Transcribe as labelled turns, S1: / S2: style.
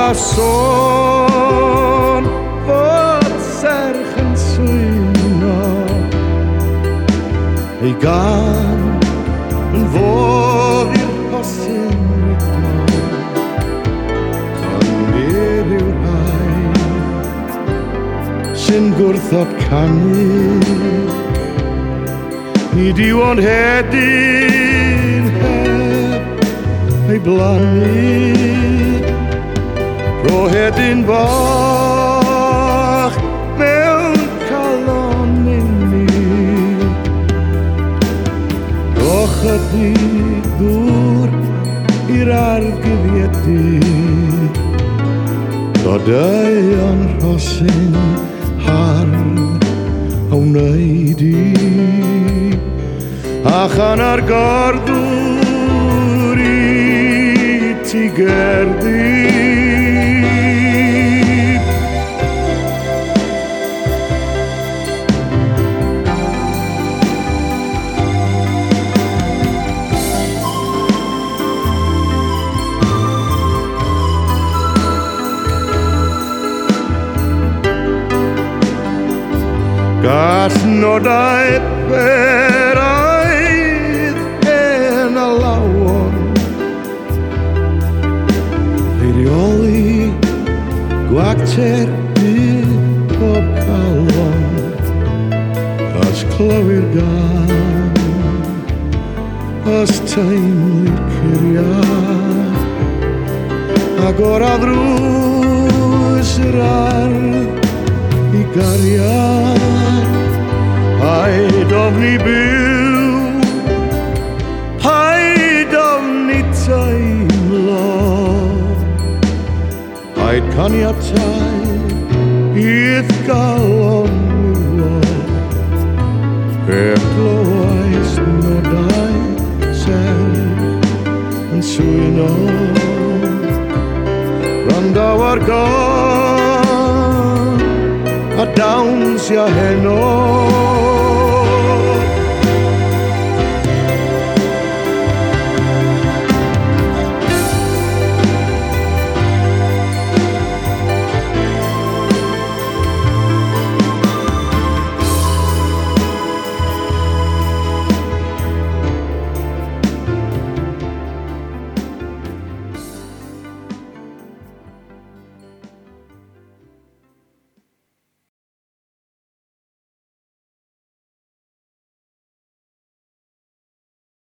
S1: son fod serch yn swyno ei gan yn fodd i'r hosyn rydno ond i'r yw'r rhaid sy'n gwrthod canu ni diwon hedyn heb ei blannu ro hedyn bach mewn calon inni ro chydig dŵr i'r argyfiedu rodeuon rhosyn har o wneud i a chanar gordwr i ti gerdi Gall nodau peraidd en a lawon Reolioli gwagter bydd bob calon Os clywir gan Os teimlir curiad Ag o'r adrws yr ardd i gariad Paid ofni byw Paid ofni teimlo Paid caniatau i'r galon wylo Pe glywais nodau serch yn swyno Randaw ar gan a dawns ia heno